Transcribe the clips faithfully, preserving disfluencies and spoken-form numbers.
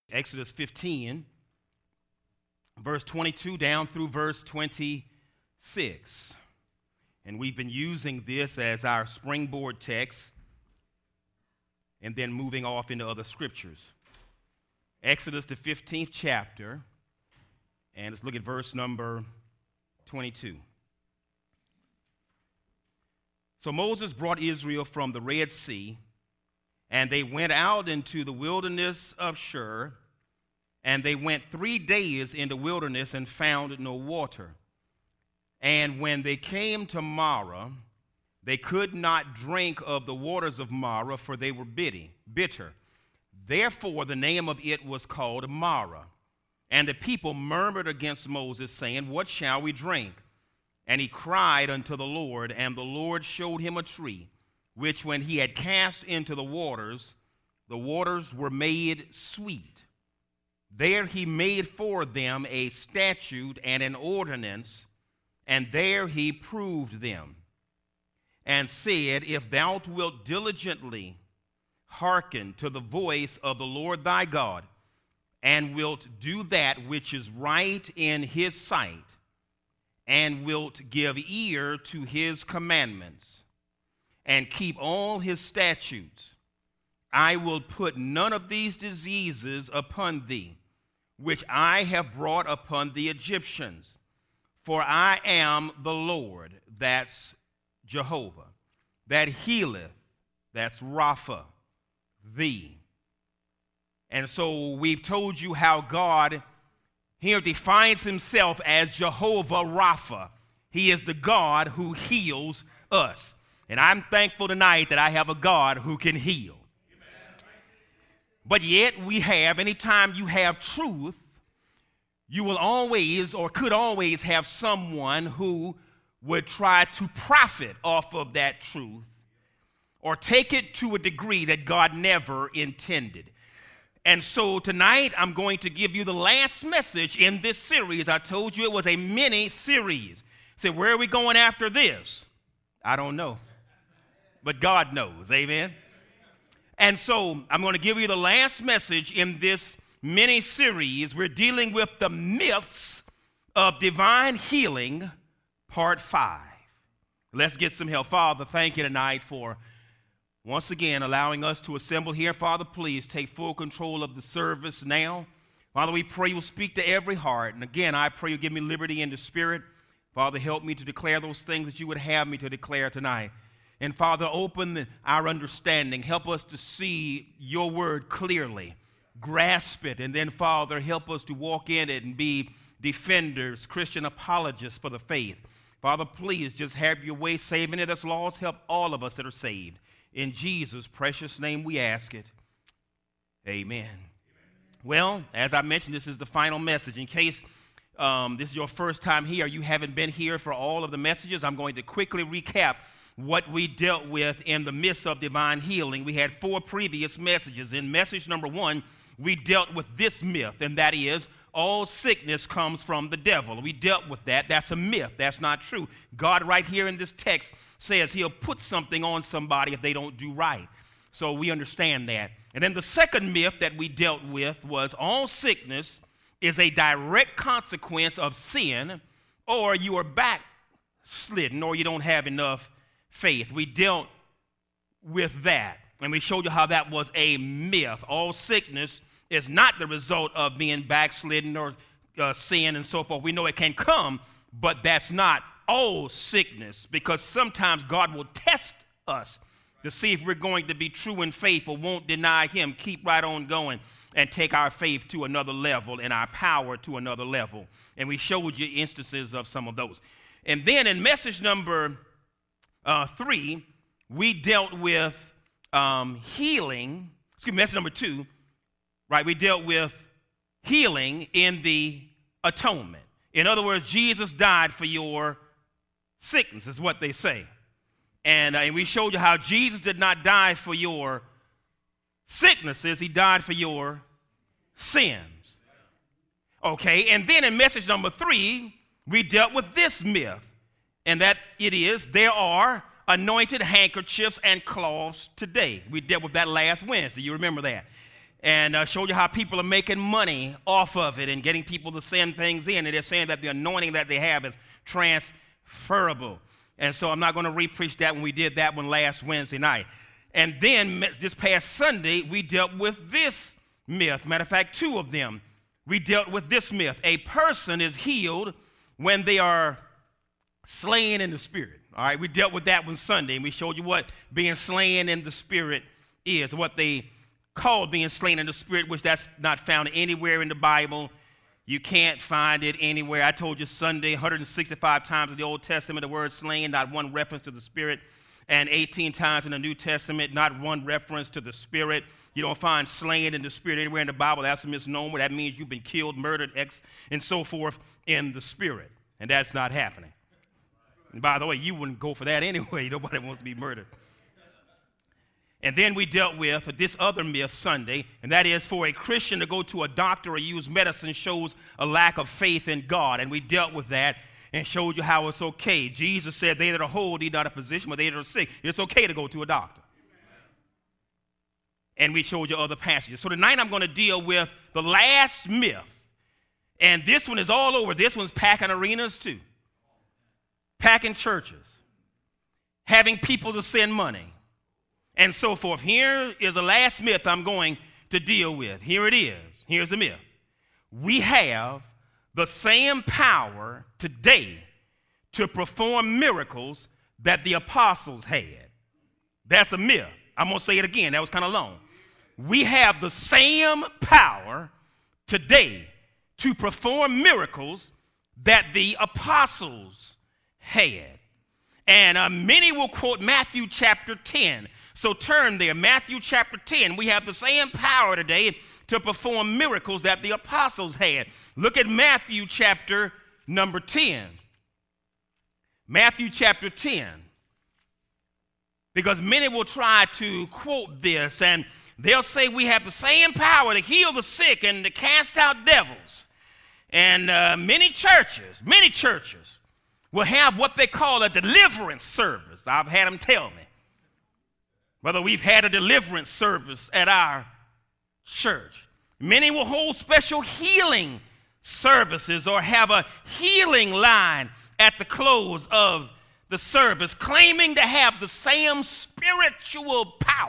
Exodus fifteen, verse twenty-two down through verse twenty-six. And we've been using this as our springboard text and then moving off into other scriptures. Exodus, the fifteenth chapter, and let's look at verse number twenty-two. So Moses brought Israel from the Red Sea, and they went out into the wilderness of Shur, and they went three days in the wilderness and found no water. And when they came to Marah, they could not drink of the waters of Marah, for they were bitter. Therefore the name of it was called Marah. And the people murmured against Moses, saying, "What shall we drink?" And he cried unto the Lord, and the Lord showed him a tree, which when he had cast into the waters, the waters were made sweet. There he made for them a statute and an ordinance, and there he proved them, and said, If thou wilt diligently hearken to the voice of the Lord thy God, and wilt do that which is right in his sight, and wilt give ear to his commandments, and keep all his statutes, I will put none of these diseases upon thee, which I have brought upon the Egyptians. For I am the Lord, that's Jehovah, that healeth, that's Rapha, thee. And so we've told you how God here defines himself as Jehovah Rapha. He is the God who heals us. And I'm thankful tonight that I have a God who can heal. Amen. But yet we have, anytime you have truth, you will always or could always have someone who would try to profit off of that truth or take it to a degree that God never intended. And so tonight I'm going to give you the last message in this series. I told you it was a mini series. Say, where are we going after this? I don't know. But God knows. Amen. And so I'm going to give you the last message in this mini series. We're dealing with the myths of divine healing, part five. Let's get some help. Father, thank you tonight for once again allowing us to assemble here. Father, please take full control of the service now. Father, we pray you'll speak to every heart. And again, I pray you'll give me liberty in the spirit. Father, help me to declare those things that you would have me to declare tonight. And Father, open the, our understanding. Help us to see your word clearly, grasp it, and then, Father, help us to walk in it and be defenders, Christian apologists for the faith. Father, please just have your way. Save any that's lost. Help all of us that are saved. In Jesus' precious name we ask it. Amen. Amen. Well, as I mentioned, this is the final message. In case um, this is your first time here, you haven't been here for all of the messages, I'm going to quickly recap what we dealt with in the midst of divine healing. We had four previous messages. In message number one, we dealt with this myth, and that is all sickness comes from the devil. We dealt with that. That's a myth. That's not true. God right here in this text says he'll put something on somebody if they don't do right. So we understand that. And then the second myth that we dealt with was all sickness is a direct consequence of sin, or you are backslidden, or you don't have enough faith. We dealt with that, and we showed you how that was a myth. All sickness is not the result of being backslidden or uh, sin and so forth. We know it can come, but that's not all sickness, because sometimes God will test us to see if we're going to be true in faith or won't deny him, keep right on going, and take our faith to another level and our power to another level. And we showed you instances of some of those. And then in message number uh, three, we dealt with um, healing, excuse me, message number two, right? We dealt with healing in the atonement. In other words, Jesus died for your sickness, is what they say. And, uh, and we showed you how Jesus did not die for your sicknesses. He died for your sins. Okay, and then in message number three, we dealt with this myth, and that it is there are anointed handkerchiefs and cloths today. We dealt with that last Wednesday. You remember that. and uh, showed you how people are making money off of it and getting people to send things in. And they're saying that the anointing that they have is transferable. And so I'm not going to re-preach that when we did that one last Wednesday night. And then this past Sunday, we dealt with this myth. Matter of fact, two of them. We dealt with this myth. A person is healed when they are slain in the spirit. All right, we dealt with that one Sunday, and we showed you what being slain in the spirit is, what they call being slain in the spirit, which that's not found anywhere in the Bible. You can't find it anywhere. I told you Sunday, one hundred sixty-five times in the Old Testament, the word slain, not one reference to the spirit, and eighteen times in the New Testament, not one reference to the spirit. You don't find slain in the spirit anywhere in the Bible. That's a misnomer. That means you've been killed, murdered, ex, and so forth in the spirit, and that's not happening. And by the way, you wouldn't go for that anyway. Nobody wants to be murdered. And then we dealt with this other myth Sunday, and that is for a Christian to go to a doctor or use medicine shows a lack of faith in God. And we dealt with that and showed you how it's okay. Jesus said, they that are whole need not a physician, but they that are sick. It's okay to go to a doctor. And we showed you other passages. So tonight I'm going to deal with the last myth. And this one is all over. This one's packing arenas too. Packing churches, having people to send money, and so forth. Here is the last myth I'm going to deal with. Here it is. Here's the myth. We have the same power today to perform miracles that the apostles had. That's a myth. I'm going to say it again. That was kind of long. We have the same power today to perform miracles that the apostles had. And uh, many will quote Matthew chapter ten. So turn there. Matthew chapter ten. We have the same power today to perform miracles that the apostles had. Look at Matthew chapter number ten. Matthew chapter ten. Because many will try to quote this, and they'll say we have the same power to heal the sick and to cast out devils. And uh, many churches, many churches, will have what they call a deliverance service. I've had them tell me whether we've had a deliverance service at our church. Many will hold special healing services or have a healing line at the close of the service, claiming to have the same spiritual power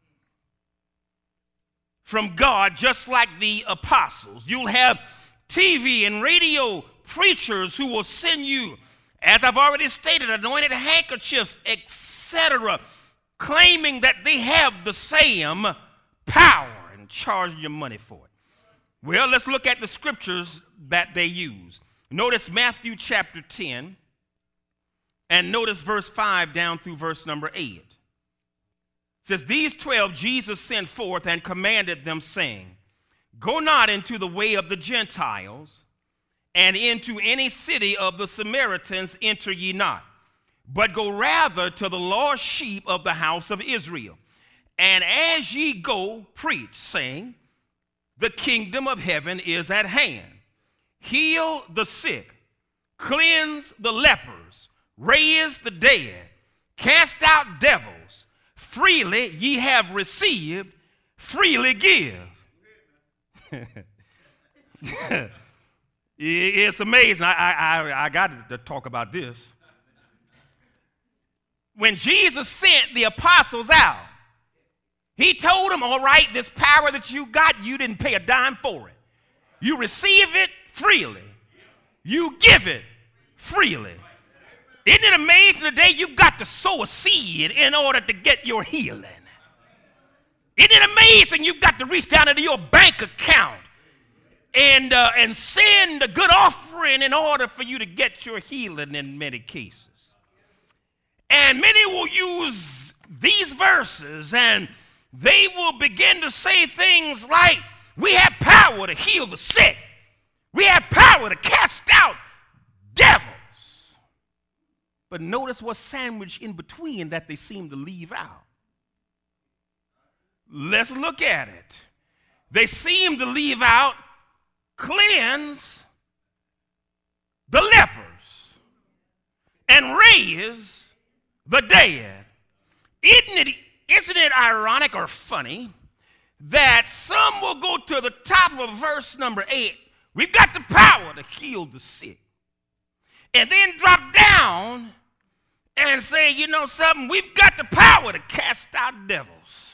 from God, just like the apostles. You'll have T V and radio preachers who will send you, as I've already stated, anointed handkerchiefs, et cetera, claiming that they have the same power and charging you money for it. Well, let's look at the scriptures that they use. Notice Matthew chapter ten, and notice verse five down through verse number eight. It says, these twelve Jesus sent forth and commanded them, saying, go not into the way of the Gentiles, and into any city of the Samaritans enter ye not, but go rather to the lost sheep of the house of Israel. And as ye go, preach, saying, the kingdom of heaven is at hand. Heal the sick, cleanse the lepers, raise the dead, cast out devils. Freely ye have received, freely give. It's amazing. I, I, I got to talk about this. When Jesus sent the apostles out, he told them, all right, this power that you got, you didn't pay a dime for it. You receive it freely. You give it freely. Isn't it amazing today you've got to sow a seed in order to get your healing? Isn't it amazing you've got to reach down into your bank account and, uh, and send a good offering in order for you to get your healing in many cases? And many will use these verses and they will begin to say things like, we have power to heal the sick. We have power to cast out devils. But notice what's sandwiched in between that they seem to leave out. Let's look at it. They seem to leave out cleanse the lepers and raise the dead. Isn't it, isn't it ironic or funny that some will go to the top of verse number eight. We've got the power to heal the sick. And then drop down and say, you know something, we've got the power to cast out devils.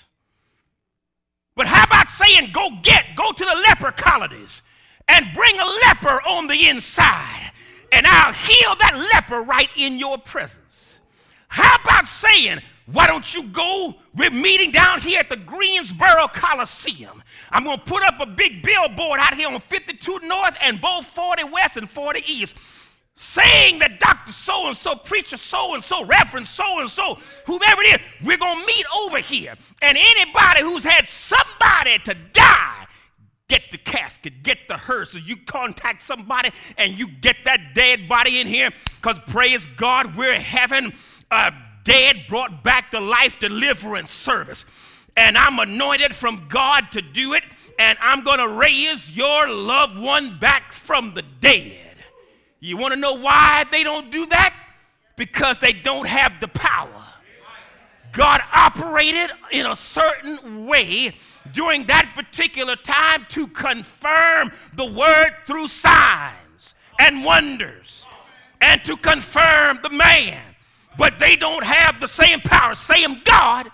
But how about saying, go get, go to the leper colonies and bring a leper on the inside, and I'll heal that leper right in your presence. How about saying, why don't you go? We're meeting down here at the Greensboro Coliseum. I'm going to put up a big billboard out here on fifty-two North and both forty West and forty East, saying that Doctor So-and-so, preacher so-and-so, Reverend so-and-so, whoever it is, we're going to meet over here. And anybody who's had somebody to die, get the casket, get the hearse. So you contact somebody and you get that dead body in here, because praise God, we're having a dead brought back to life deliverance service. And I'm anointed from God to do it, and I'm going to raise your loved one back from the dead. You want to know why they don't do that? Because they don't have the power. God operated in a certain way during that particular time to confirm the word through signs and wonders and to confirm the man. But they don't have the same power, same God,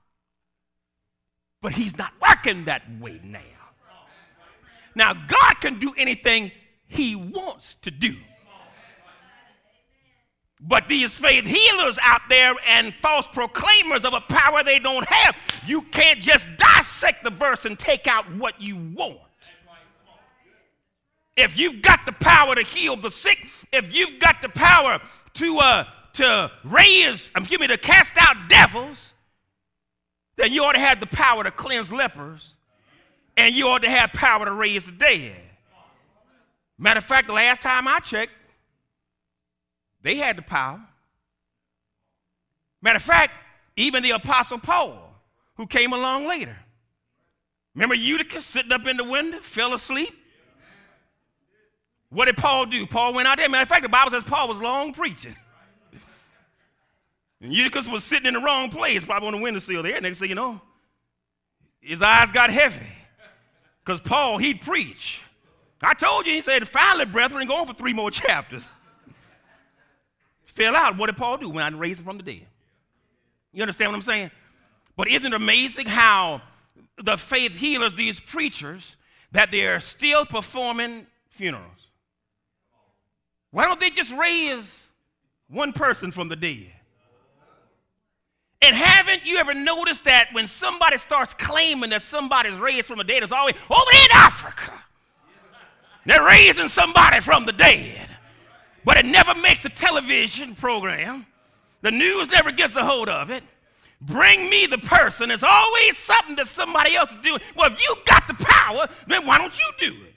but he's not working that way now. Now, God can do anything he wants to do. But these faith healers out there and false proclaimers of a power they don't have, you can't just dissect the verse and take out what you want. If you've got the power to heal the sick, if you've got the power to uh, to raise, um, give me to cast out devils, then you ought to have the power to cleanse lepers, and you ought to have power to raise the dead. Matter of fact, the last time I checked, they had the power. Matter of fact, even the Apostle Paul, who came along later. Remember Eutychus sitting up in the window, fell asleep? What did Paul do? Paul went out there. Matter of fact, the Bible says Paul was long preaching. And Eutychus was sitting in the wrong place, probably on the windowsill there. Next thing you know, his eyes got heavy. Because Paul, he'd preach. I told you, he said, finally, brethren, go on for three more chapters. Fell out. What did Paul do? When I raised him from the dead. You understand what I'm saying? But isn't it amazing how the faith healers, these preachers, that they're still performing funerals? Why don't they just raise one person from the dead? And haven't you ever noticed that when somebody starts claiming that somebody's raised from the dead, it's always over in Africa. They're raising somebody from the dead. But it never makes a television program. The news never gets a hold of it. Bring me the person. It's always something that somebody else is doing. Well, if you got the power, then why don't you do it?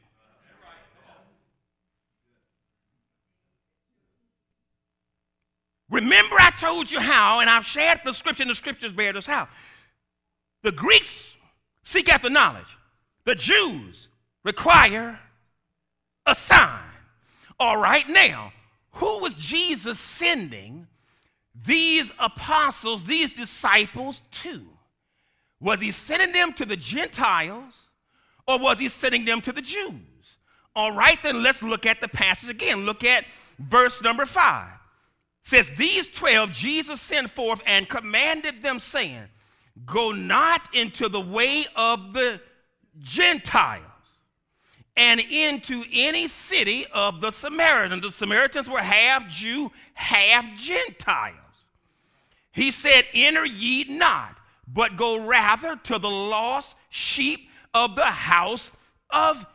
Remember I told you how, and I've shared the scripture, and the scriptures bear this out. The Greeks seek after knowledge. The Jews require a sign. All right, now, who was Jesus sending these apostles, these disciples to? Was he sending them to the Gentiles, or was he sending them to the Jews? All right, then let's look at the passage again. Look at verse number five. It says, these twelve Jesus sent forth and commanded them, saying, go not into the way of the Gentiles, and into any city of the Samaritans. The Samaritans were half Jew, half Gentiles. He said, enter ye not, but go rather to the lost sheep of the house of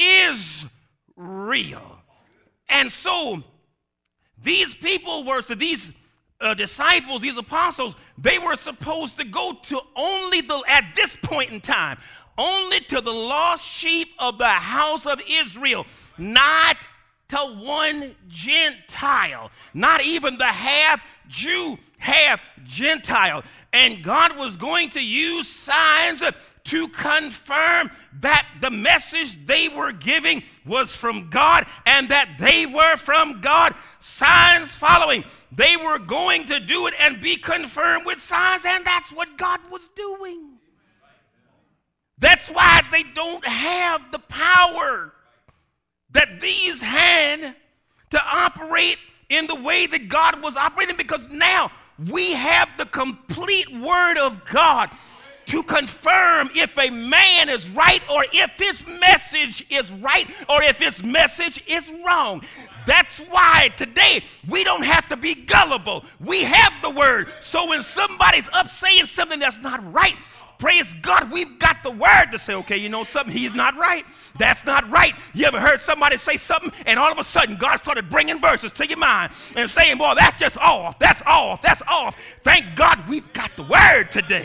Israel. And so these people were, so these uh, disciples, these apostles, they were supposed to go to only the, at this point in time, only to the lost sheep of the house of Israel, not to one Gentile, not even the half Jew, half Gentile. And God was going to use signs to confirm that the message they were giving was from God and that they were from God. Signs following. They were going to do it and be confirmed with signs, and that's what God was doing. That's why they don't have the power that these had to operate in the way that God was operating, because now we have the complete Word of God to confirm if a man is right or if his message is right or if his message is wrong. That's why today we don't have to be gullible. We have the Word. So when somebody's up saying something that's not right, praise God, we've got the Word to say, okay, you know something, he's not right. That's not right. You ever heard somebody say something and all of a sudden God started bringing verses to your mind and saying, boy, that's just off, that's off, that's off. Thank God we've got the Word today.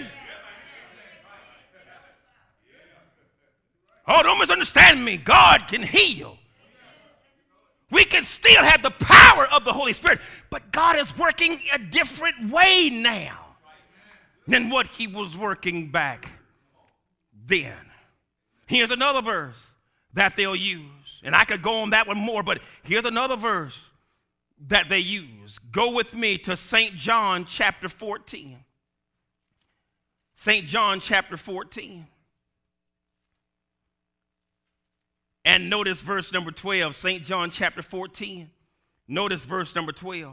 Oh, don't misunderstand me. God can heal. We can still have the power of the Holy Spirit, but God is working a different way now than what he was working back then. Here's another verse that they'll use, and I could go on that one more, but here's another verse that they use. Go with me to Saint John chapter fourteen. Saint John chapter fourteen. And notice verse number twelve, Saint John chapter fourteen. Notice verse number twelve.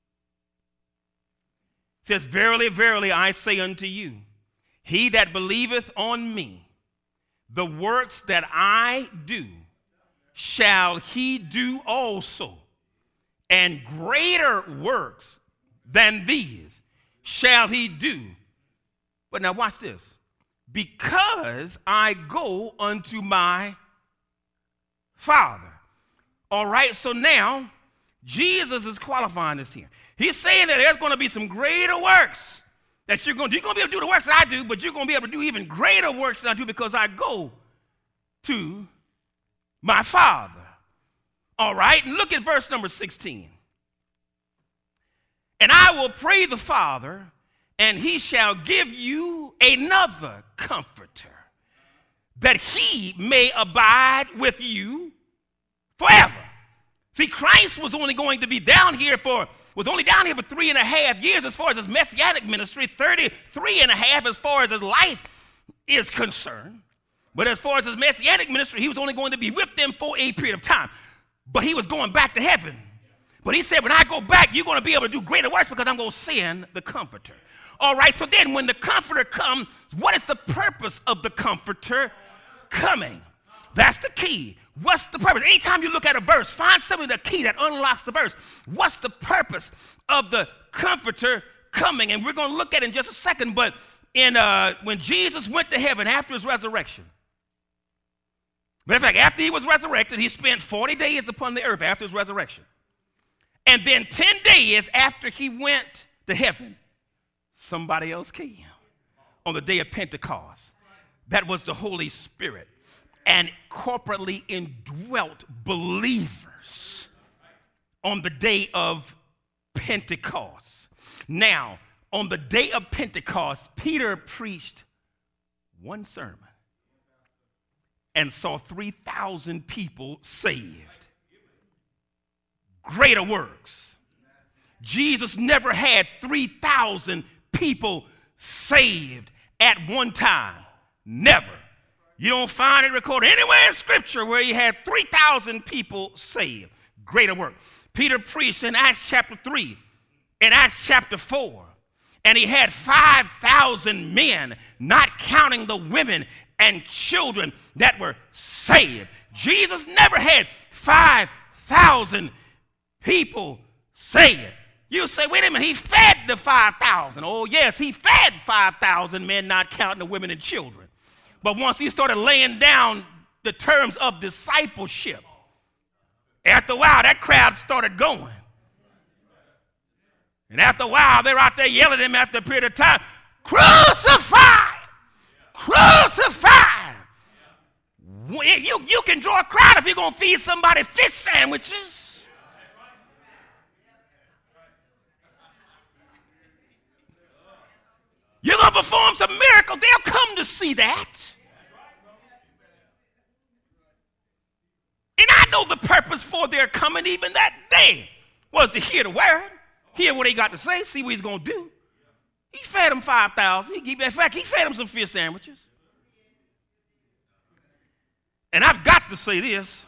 It says, verily, verily, I say unto you, he that believeth on me, the works that I do, shall he do also. And greater works than these shall he do. But now watch this. Because I go unto my Father. All right, so now Jesus is qualifying this here. He's saying that there's going to be some greater works that you're going to do. You're going to be able to do the works that I do, but you're going to be able to do even greater works than I do because I go to my Father. All right, and look at verse number sixteen. And I will pray the Father, and he shall give you another comforter, that he may abide with you forever. See, Christ was only going to be down here for, was only down here for three and a half years as far as his messianic ministry, thirty-three and a half as far as his life is concerned. But as far as his messianic ministry, he was only going to be with them for a period of time. But he was going back to heaven. But he said, when I go back, you're going to be able to do greater works because I'm going to send the Comforter. All right, so then when the Comforter comes, what is the purpose of the Comforter coming? That's the key. What's the purpose? Anytime you look at a verse, find something, the key that unlocks the verse. What's the purpose of the Comforter coming? And we're going to look at it in just a second, but in uh, when Jesus went to heaven after his resurrection, matter of fact, after he was resurrected, he spent forty days upon the earth after his resurrection. And then ten days after he went to heaven, somebody else came on the day of Pentecost. That was the Holy Spirit, and corporately indwelt believers on the day of Pentecost. Now, on the day of Pentecost, Peter preached one sermon and saw three thousand people saved. Greater works. Jesus never had three thousand people saved at one time. Never. You don't find it recorded anywhere in Scripture where he had three thousand people saved. Greater work. Peter preached in Acts chapter three, in Acts chapter four, and he had five thousand men, not counting the women and children that were saved. Jesus never had five thousand people saved. You say, wait a minute, he fed the five thousand. Oh, yes, he fed five thousand men, not counting the women and children. But once he started laying down the terms of discipleship, after a while, that crowd started going. And after a while, they're out there yelling at him after a period of time, crucify! Crucify! You, you can draw a crowd if you're going to feed somebody fish sandwiches. You're going to perform some miracle. They'll come to see that. And I know the purpose for their coming even that day was to hear the word, hear what they got to say, see what he's going to do. He fed them five thousand. He, in fact, he fed them some fish sandwiches. and I've got to say this,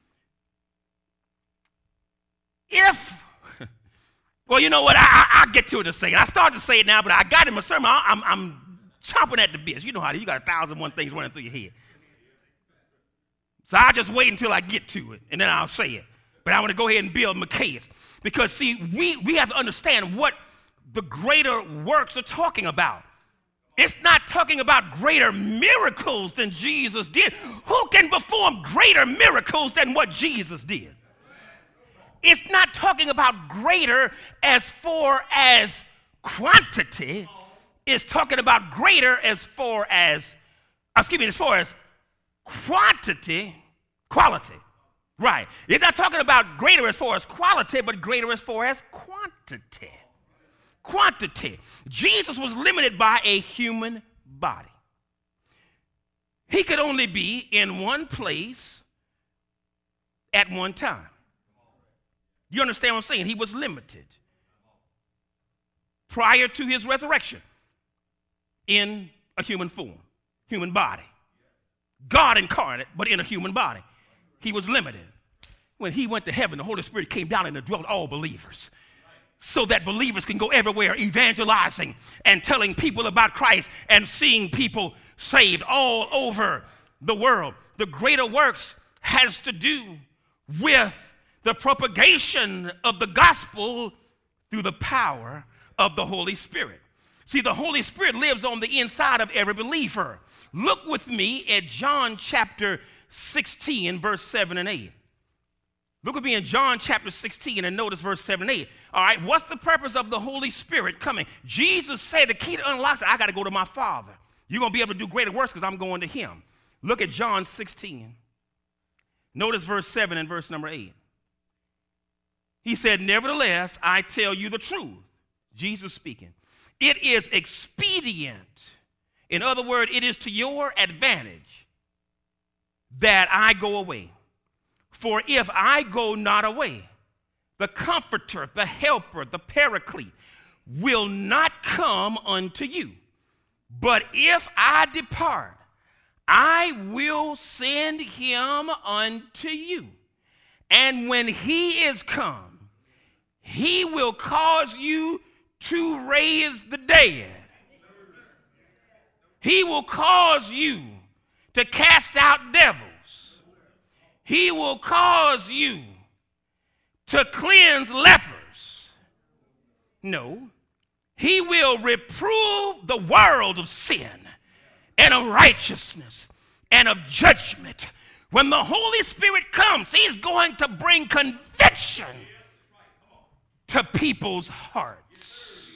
if, well, you know what, I, I, I'll get to it in a second. I started to say it now, but I got it in my sermon. I, I'm, I'm chomping at the bits. You know how it is. You got a thousand and one things running through your head. So I'll just wait until I get to it, and then I'll say it. But I want to go ahead and build my case. Because, see, we, we have to understand what the greater works are talking about. It's not talking about greater miracles than Jesus did. Who can perform greater miracles than what Jesus did? It's not talking about greater as far as quantity. It's talking about greater as far as, excuse me, as far as quantity, quality. Right. It's not talking about greater as far as quality, but greater as far as quantity. Quantity. Jesus was limited by a human body. He could only be in one place at one time. You understand what I'm saying? He was limited prior to his resurrection in a human form, human body. God incarnate, but in a human body. He was limited. When he went to heaven, the Holy Spirit came down and indwelt all believers so that believers can go everywhere evangelizing and telling people about Christ and seeing people saved all over the world. The greater works has to do with the propagation of the gospel through the power of the Holy Spirit. See, the Holy Spirit lives on the inside of every believer. Look with me at John chapter sixteen, verse seven and eight. Look with me in John chapter sixteen and notice verse seven and eight. All right, what's the purpose of the Holy Spirit coming? Jesus said the key to unlock it, I got to go to my Father. You're going to be able to do greater works because I'm going to him. Look at John sixteen. Notice verse seven and verse number eight. He said, nevertheless, I tell you the truth. Jesus speaking. It is expedient. In other words, it is to your advantage that I go away. For if I go not away, the Comforter, the Helper, the Paraclete will not come unto you. But if I depart, I will send him unto you. And when he is come, he will cause you to raise the dead. He will cause you to cast out devils. He will cause you to cleanse lepers. No, he will reprove the world of sin and of righteousness and of judgment. When the Holy Spirit comes, he's going to bring conviction to people's hearts.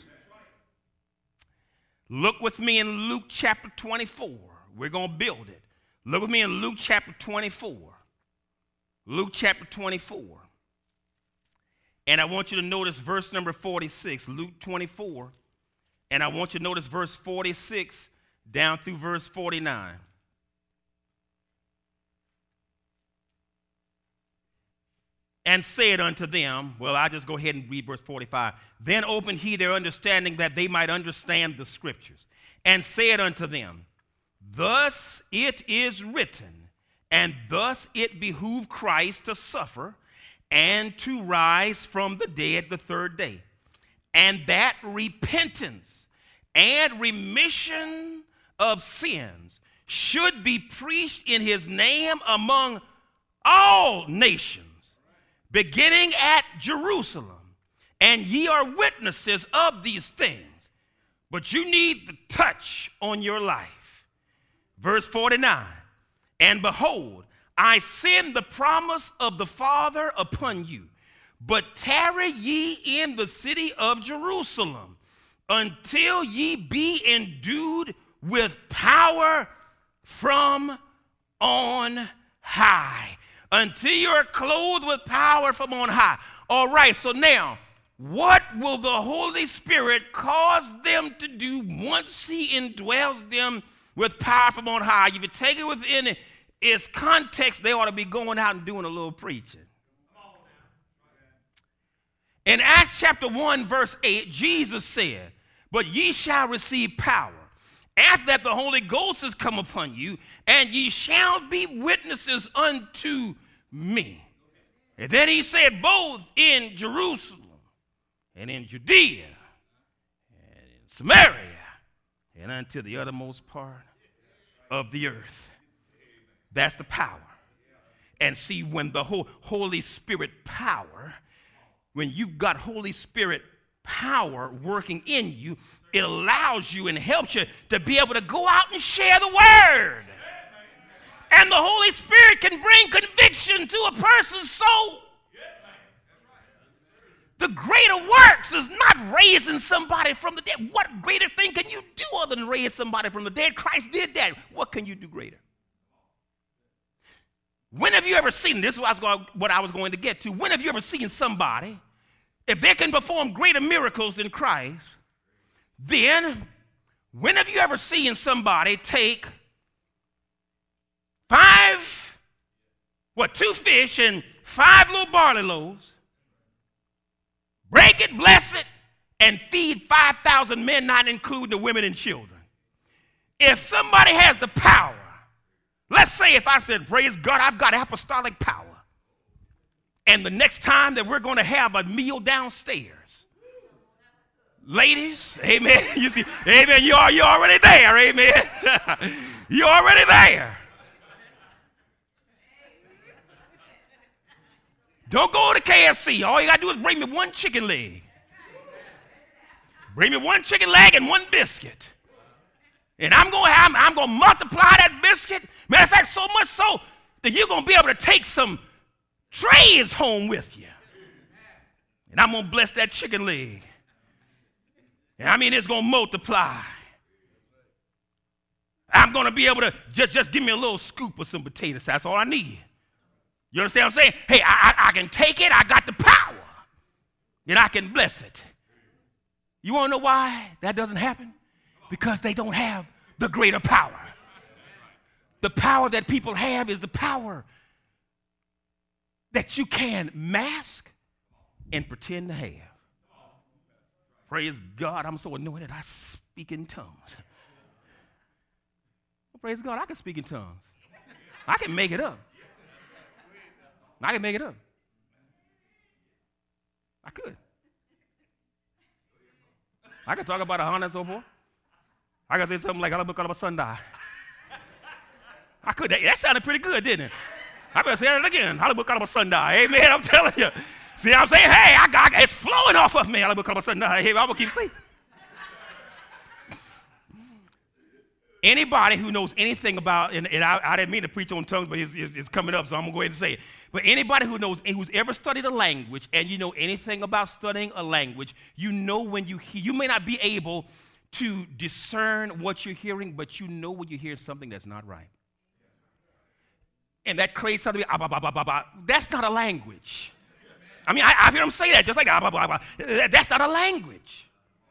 Look with me in Luke chapter twenty-four. We're going to build it. Look with me in Luke chapter twenty-four. Luke chapter twenty-four. And I want you to notice verse number forty-six, Luke twenty-four. And I want you to notice verse forty-six down through verse forty-nine. And said unto them, well, I'll just go ahead and read verse forty-five. Then opened he their understanding that they might understand the scriptures. And said unto them, thus it is written, and thus it behooved Christ to suffer and to rise from the dead the third day, and that repentance and remission of sins should be preached in his name among all nations, beginning at Jerusalem. And ye are witnesses of these things. But you need the touch on your life. Verse forty-nine. And behold, I send the promise of the Father upon you. But tarry ye in the city of Jerusalem until ye be endued with power from on high. Until you're clothed with power from on high. All right, so now, what will the Holy Spirit cause them to do once he indwells them with power from on high? If you take it within its context, they ought to be going out and doing a little preaching. In Acts chapter one, verse eight, Jesus said, but ye shall receive power, after that the Holy Ghost has come upon you, and ye shall be witnesses unto me. And then he said, both in Jerusalem and in Judea and in Samaria and unto the uttermost part of the earth. That's the power. And see, when the whole Holy Spirit power, when you've got Holy Spirit power working in you, it allows you and helps you to be able to go out and share the word. And the Holy Spirit can bring conviction to a person's soul. The greater works is not raising somebody from the dead. What greater thing can you do other than raise somebody from the dead? Christ did that. What can you do greater? When have you ever seen, this is what I was going, what I was going to get to, when have you ever seen somebody, if they can perform greater miracles than Christ, then when have you ever seen somebody take five, what, two fish and five little barley loaves, break it, bless it, and feed five thousand men, not including the women and children? If somebody has the power, let's say if I said, praise God, I've got apostolic power, and the next time that we're going to have a meal downstairs, ladies, amen, you see, amen, you are, you're already there, amen. You're already there. Don't go to K F C. All you got to do is bring me one chicken leg. Bring me one chicken leg and one biscuit. And I'm going to have, I'm going to multiply that biscuit. Matter of fact, so much so that you're going to be able to take some trays home with you. And I'm going to bless that chicken leg. And I mean, it's going to multiply. I'm going to be able to just, just give me a little scoop of some potatoes. That's all I need. You understand what I'm saying? Hey, I, I, I can take it. I got the power. And I can bless it. You want to know why that doesn't happen? Because they don't have the greater power. The power that people have is the power that you can mask and pretend to have. Praise God, I'm so anointed, I speak in tongues. Well, praise God, I can speak in tongues. I can make it up. I can make it up. I could. I could talk about a Honda and so forth. I could say something like, I'll book out of a Sunday. I could. That, that sounded pretty good, didn't it? I better say that again. I'll book out of a Sunday. Amen. I'm telling you. See what I'm saying? Hey, I got, it's flowing off of me. I'll book out of a Sunday. Hey, I'm going to keep saying. Anybody who knows anything about, and, and I, I didn't mean to preach on tongues, but it's, it's coming up, so I'm going to go ahead and say it. But anybody who knows, who's ever studied a language, and you know anything about studying a language, you know when you hear, you may not be able to discern what you're hearing, but you know when you hear something that's not right. And that creates something, ah, bah, bah, bah, bah, bah. That's not a language. I mean, I, I've heard them say that, just like, ah, bah, bah, bah. That's not a language.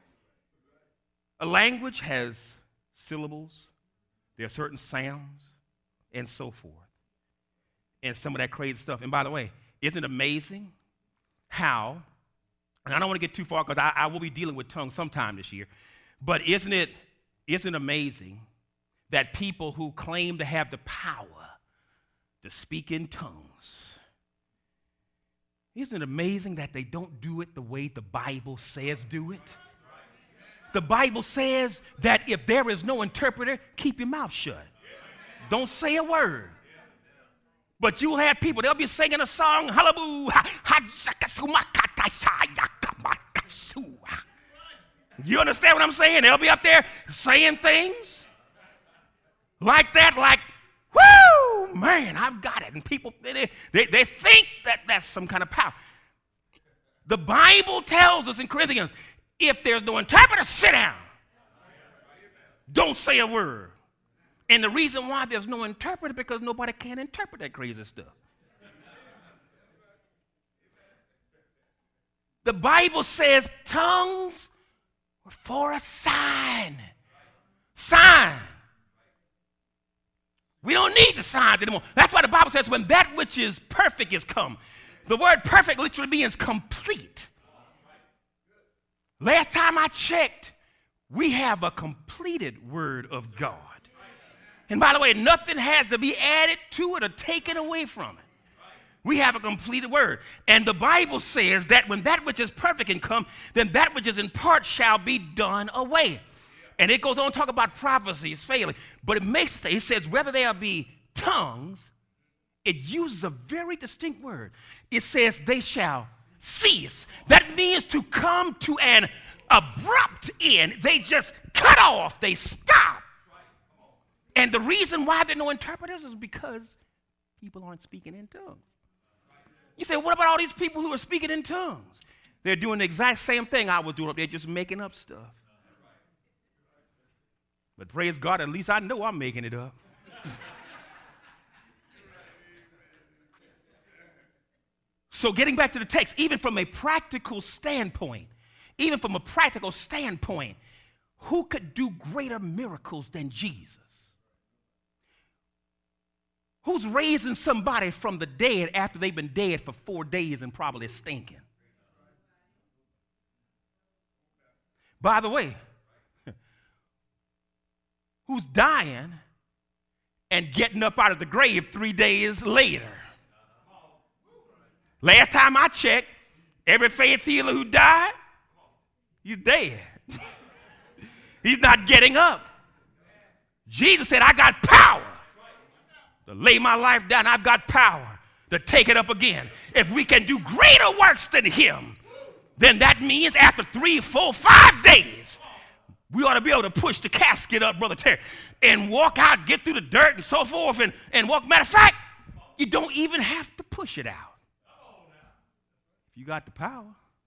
A language has syllables, there are certain sounds, and so forth. And some of that crazy stuff. And by the way, isn't it amazing how, and I don't want to get too far because I, I will be dealing with tongues sometime this year, but isn't it, isn't it amazing that people who claim to have the power to speak in tongues, isn't it amazing that they don't do it the way the Bible says do it? The Bible says that if there is no interpreter, keep your mouth shut. Don't say a word. But you'll have people, they'll be singing a song, hallelujah. You understand what I'm saying? They'll be up there saying things like that, like, whoo, man, I've got it. And people, they, they, they think that that's some kind of power. The Bible tells us in Corinthians, if there's no interpreter, sit down. Don't say a word. And the reason why there's no interpreter because nobody can interpret that crazy stuff. The Bible says tongues were for a sign. Sign. We don't need the signs anymore. That's why the Bible says when that which is perfect is come. The word perfect literally means complete. Last time I checked, We have a completed word of God. And by the way, nothing has to be added to it or taken away from it. We have a completed word. And the Bible says that when that which is perfect can come, then that which is in part shall be done away. And it goes on to talk about prophecies failing. But it makes it says whether there be tongues, it uses a very distinct word. It says they shall cease. That means to come to an abrupt end. They just cut off. They stop. And the reason why there are no interpreters is because people aren't speaking in tongues. You say, what about all these people who are speaking in tongues? They're doing the exact same thing I was doing. They're just making up stuff. But praise God, at least I know I'm making it up. So getting back to the text, even from a practical standpoint, even from a practical standpoint, who could do greater miracles than Jesus? Who's raising somebody from the dead after they've been dead for four days and probably stinking? By the way, who's dying and getting up out of the grave three days later? Last time I checked, every faith healer who died, he's dead. He's not getting up. Jesus said, I got power to lay my life down. I've got power to take it up again. If we can do greater works than him, then that means after three, four, five days, we ought to be able to push the casket up, Brother Terry, and walk out, get through the dirt and so forth, and, and walk. Matter of fact, you don't even have to push it out. You got the power.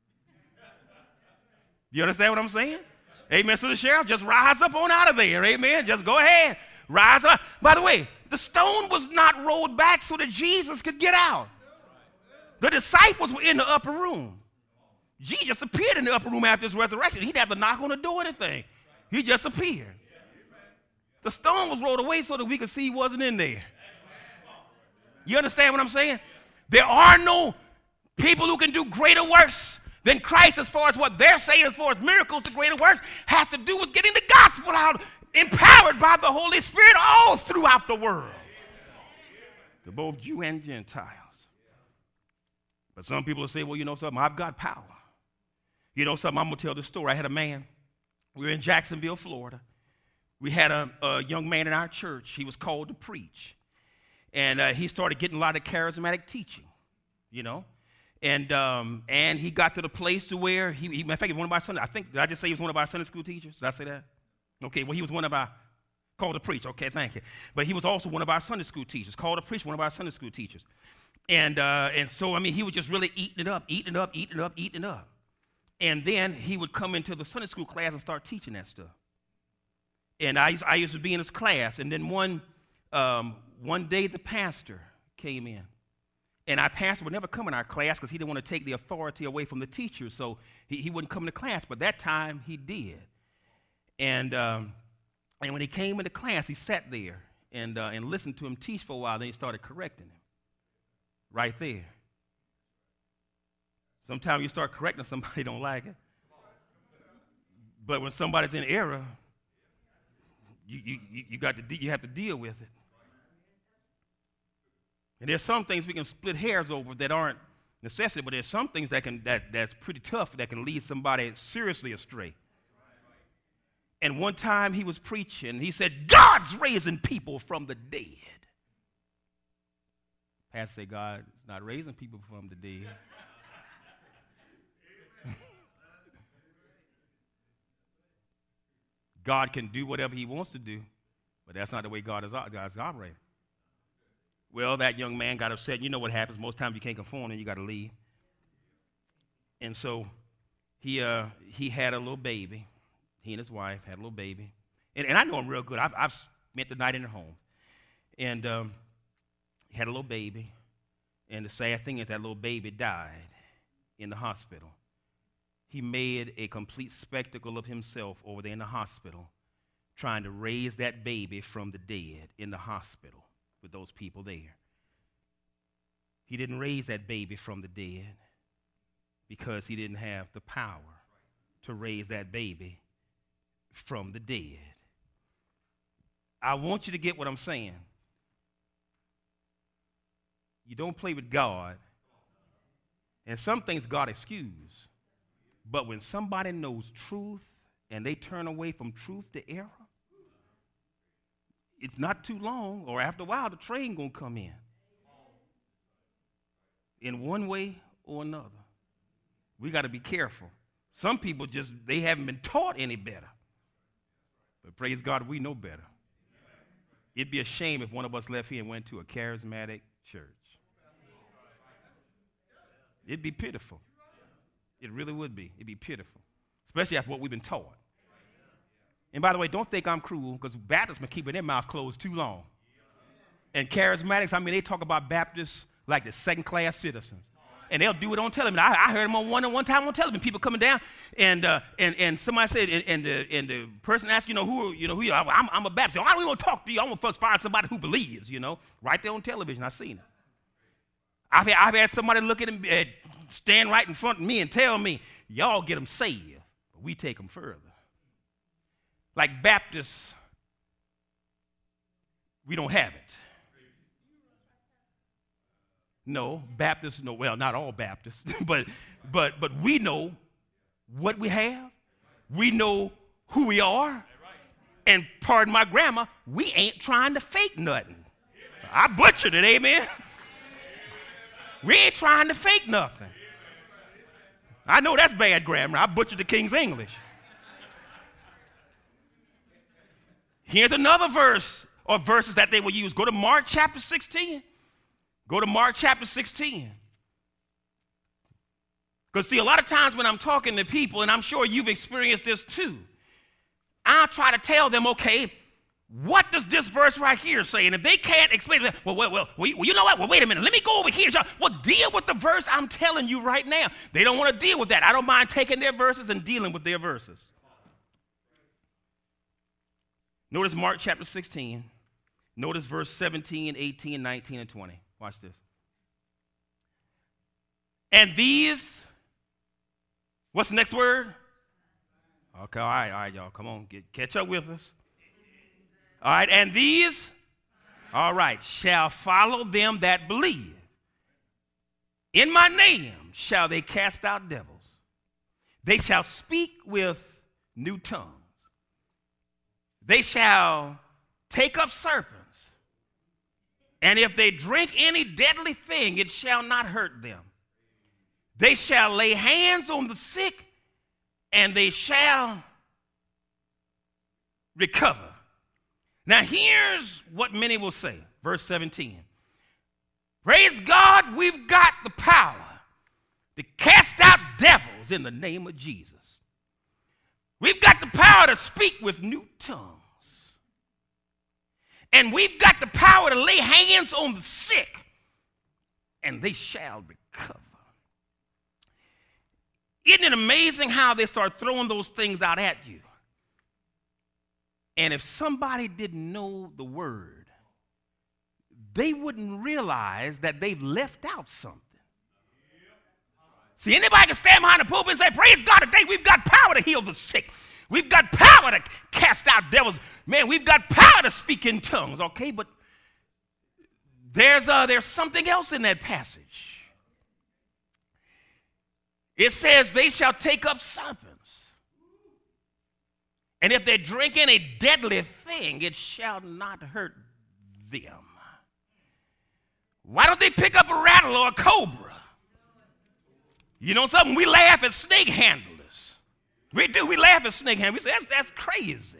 You understand what I'm saying? Amen. So the sheriff, just rise up on out of there. Amen. Just go ahead. Rise up. By the way, the stone was not rolled back so that Jesus could get out. The disciples were in the upper room. Jesus appeared in the upper room after his resurrection. He didn't have to knock on the door or anything. He just appeared. The stone was rolled away so that we could see he wasn't in there. You understand what I'm saying? There are no people who can do greater works than Christ as far as what they're saying as far as miracles. The greater works has to do with getting the gospel out, empowered by the Holy Spirit all throughout the world, to both Jew and Gentiles. But some people will say, well, you know something, I've got power. You know something, I'm going to tell this story. I had a man, we were in Jacksonville, Florida. We had a, a young man in our church. He was called to preach. And uh, he started getting a lot of charismatic teaching, you know. And um, and he got to the place to where, he, he, in fact, he was one of our Sunday, I think, did I just say he was one of our Sunday school teachers? Did I say that? Okay, well, he was one of our, called to preach. Okay, thank you. But he was also one of our Sunday school teachers, called to preach, one of our Sunday school teachers. And uh, and so, I mean, he was just really eating it up, eating it up, eating it up, eating it up. And then he would come into the Sunday school class and start teaching that stuff. And I used, I used to be in his class. And then one, um, one day the pastor came in. And our pastor would never come in our class because he didn't want to take the authority away from the teacher. So he, he wouldn't come to class. But that time he did. And um, and when he came into class, he sat there and, uh, and listened to him teach for a while. Then he started correcting him right there. Sometimes you start correcting somebody, don't like it. But when somebody's in error, you, you, you, got to de- you have to deal with it. And there's some things we can split hairs over that aren't necessity, but there's some things that can that that's pretty tough that can lead somebody seriously astray. And one time he was preaching, he said, God's raising people from the dead. Pastor said, God's not raising people from the dead. God can do whatever he wants to do, but that's not the way God is, God's operating. Well, that young man got upset. You know what happens. Most times you can't conform and you got to leave. And so he uh, he had a little baby. He and his wife had a little baby. And, and I know him real good. I've, I've spent the night in their home. And um, he had a little baby. And the sad thing is that little baby died in the hospital. He made a complete spectacle of himself over there in the hospital, trying to raise that baby from the dead in the hospital with those people there. He didn't raise that baby from the dead because he didn't have the power to raise that baby from the dead. I want you to get what I'm saying. You don't play with God. And some things God excuse. But when somebody knows truth and they turn away from truth to error, it's not too long, or after a while, the train gonna come in. In one way or another. We got to be careful. Some people just, they haven't been taught any better. But praise God, we know better. It'd be a shame if one of us left here and went to a charismatic church. It'd be pitiful. It really would be. It'd be pitiful. Especially after what we've been taught. And by the way, don't think I'm cruel, because Baptists been keeping their mouth closed too long. And charismatics, I mean, they talk about Baptists like the second-class citizens. And they'll do it on television. I, I heard them on one one time on television. People coming down, and uh, and and somebody said, and, and the and the person asked, you know, who you know who you are? I'm, I'm a Baptist. I don't want to talk to you. I want to first find somebody who believes. You know, right there on television. I've seen it. I've had, I've had somebody look at him, uh, stand right in front of me, and tell me, y'all get them saved, but we take them further. Like Baptists, we don't have it. No, Baptists, no, well, not all Baptists, but but but we know what we have. We know who we are. And pardon my grammar, we ain't trying to fake nothing. I butchered it, amen? We ain't trying to fake nothing. I know that's bad grammar. I butchered the King's English. Here's another verse, or verses that they will use. Go to Mark chapter sixteen. Go to Mark chapter sixteen. Because, see, a lot of times when I'm talking to people, and I'm sure you've experienced this too, I try to tell them, okay, what does this verse right here say? And if they can't explain it, well, well, well, well you know what? Well, wait a minute. Let me go over here. Well, deal with the verse I'm telling you right now. They don't want to deal with that. I don't mind taking their verses and dealing with their verses. Notice Mark chapter sixteen. Notice verse seventeen, eighteen, nineteen, and twenty. Watch this. And these, what's the next word? Okay, all right, all right, y'all. Come on, get, catch up with us. All right, and these, all right, shall follow them that believe. In my name shall they cast out devils. They shall speak with new tongues. They shall take up serpents. And if they drink any deadly thing, it shall not hurt them. They shall lay hands on the sick, and they shall recover. Now, here's what many will say. Verse seventeen. Praise God, we've got the power to cast out devils in the name of Jesus. We've got the power to speak with new tongues. And we've got the power to lay hands on the sick, and they shall recover. Isn't it amazing how they start throwing those things out at you? And if somebody didn't know the word, they wouldn't realize that they've left out something. See, anybody can stand behind the pulpit and say, praise God, today we've got power to heal the sick. We've got power to cast out devils. Man, we've got power to speak in tongues, okay? But there's, uh, there's something else in that passage. It says they shall take up serpents. And if they drink any deadly thing, it shall not hurt them. Why don't they pick up a rattle or a cobra? You know something? We laugh at snake handlers. We do. We laugh at snake handlers. We say, that's, that's crazy.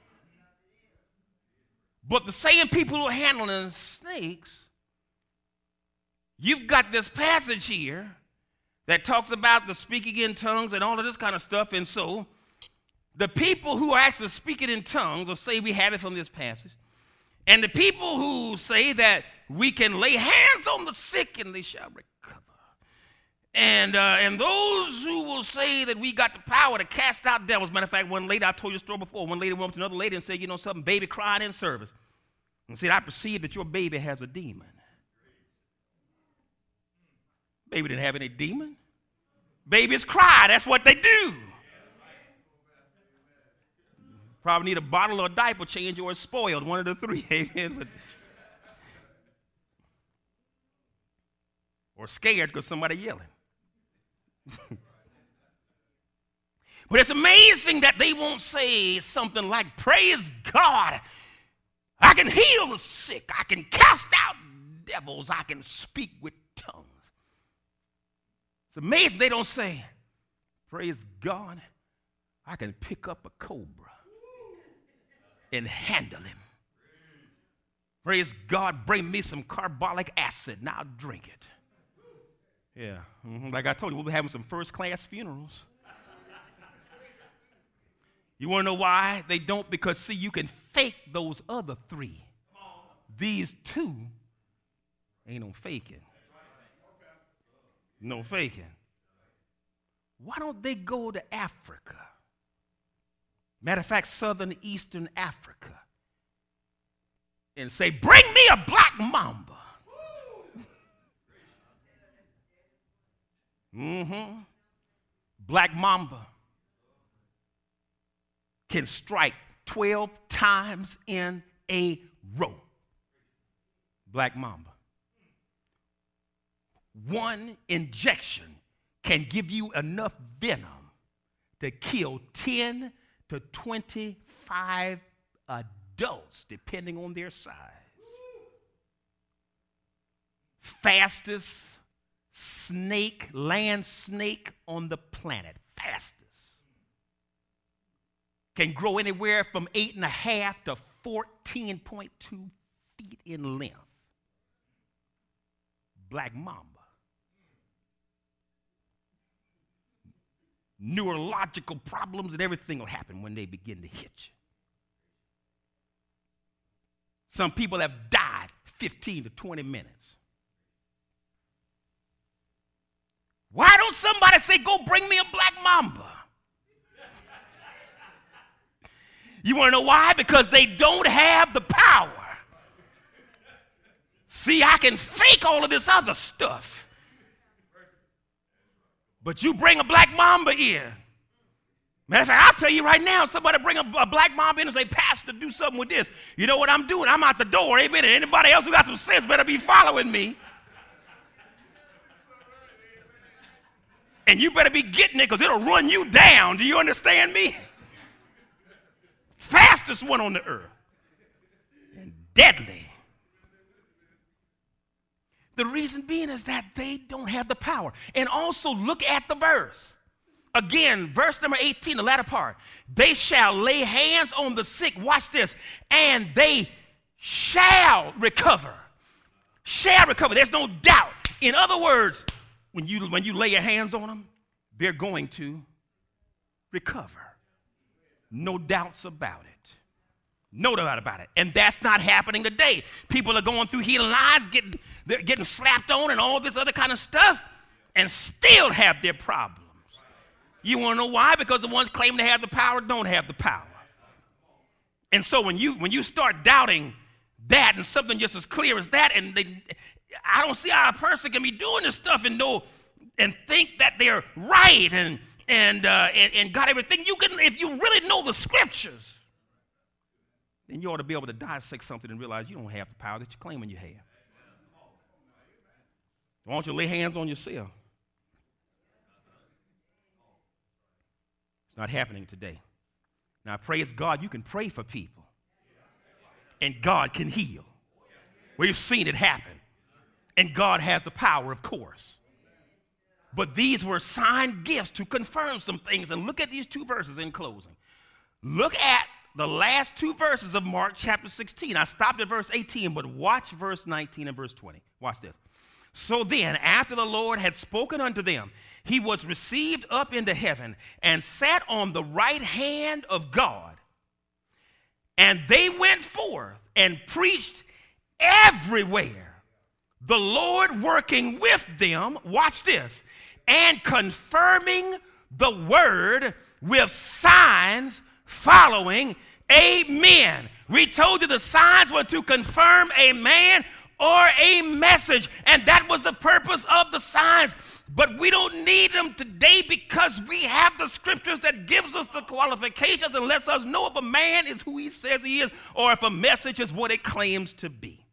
But the same people who are handling snakes, you've got this passage here that talks about the speaking in tongues and all of this kind of stuff. And so the people who are actually speaking in tongues will say we have it from this passage. And the people who say that we can lay hands on the sick and they shall recover. And uh, and those who will say that we got the power to cast out devils. Matter of fact, one lady, I've told you a story before, one lady went up to another lady and said, you know something, baby crying in service. And said, I perceive that your baby has a demon. Baby didn't have any demon. Babies cry, that's what they do. Probably need a bottle or a diaper change or it's spoiled, one of the three. Amen. But, or scared because somebody yelling. But it's amazing that they won't say something like, praise God, I can heal the sick, I can cast out devils, I can speak with tongues. It's amazing they don't say, praise God, I can pick up a cobra and handle him. Praise God, bring me some carbolic acid and I'll drink it. Yeah, mm-hmm. Like I told you, we'll be having some first-class funerals. You want to know why they don't? Because, see, you can fake those other three. These two ain't no faking. No faking. Why don't they go to Africa? Matter of fact, southern eastern Africa. And say, bring me a black mamba. Mm-hmm. Black mamba can strike twelve times in a row. Black mamba. One injection can give you enough venom to kill ten to twenty-five adults, depending on their size. Fastest snake, land snake on the planet. Fastest. Can grow anywhere from eight and a half to fourteen point two feet in length. Black mamba. Neurological problems and everything will happen when they begin to hit you. Some people have died fifteen to twenty minutes. Why don't somebody say, go bring me a black mamba? You want to know why? Because they don't have the power. See, I can fake all of this other stuff. But you bring a black mamba in. Matter of fact, I'll tell you right now, somebody bring a, a black mamba in and say, Pastor, do something with this. You know what I'm doing? I'm out the door. Amen. And anybody else who got some sense better be following me. And you better be getting it because it'll run you down. Do you understand me? Fastest one on the earth. And deadly. The reason being is that they don't have the power. And also look at the verse. Again, verse number eighteen, the latter part. They shall lay hands on the sick. Watch this. And they shall recover. Shall recover. There's no doubt. In other words, when you, when you lay your hands on them, they're going to recover. No doubts about it. No doubt about it. And that's not happening today. People are going through healing lives, getting, they're getting slapped on and all this other kind of stuff, and still have their problems. You want to know why? Because the ones claiming to have the power don't have the power. And so when you when you start doubting that and something just as clear as that, and they, I don't see how a person can be doing this stuff and know and think that they're right and and uh, and, and got everything. You can, if you really know the scriptures, then you ought to be able to dissect something and realize you don't have the power that you're claiming you have. Why don't you lay hands on yourself? It's not happening today. Now, praise God, you can pray for people, and God can heal. We've seen it happen, and God has the power, of course. But these were signed gifts to confirm some things. And look at these two verses in closing. Look at the last two verses of Mark chapter sixteen. I stopped at verse eighteen, but watch verse nineteen and verse twenty. Watch this. So then, after the Lord had spoken unto them, he was received up into heaven and sat on the right hand of God. And they went forth and preached everywhere, the Lord working with them, watch this, and confirming the word with signs following. Amen. We told you the signs were to confirm a man or a message, and that was the purpose of the signs. But we don't need them today because we have the scriptures that gives us the qualifications and lets us know if a man is who he says he is or if a message is what it claims to be.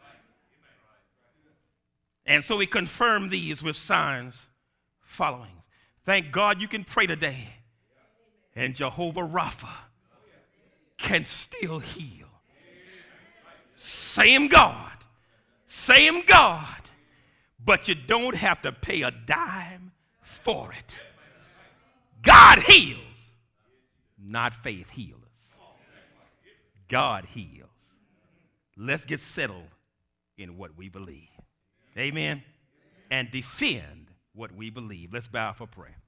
And so we confirm these with signs following. Thank God you can pray today, and Jehovah Rapha can still heal. Same God, same God, but you don't have to pay a dime for it. God heals, not faith healers. God heals. Let's get settled in what we believe. Amen. And defend what we believe. Let's bow for prayer.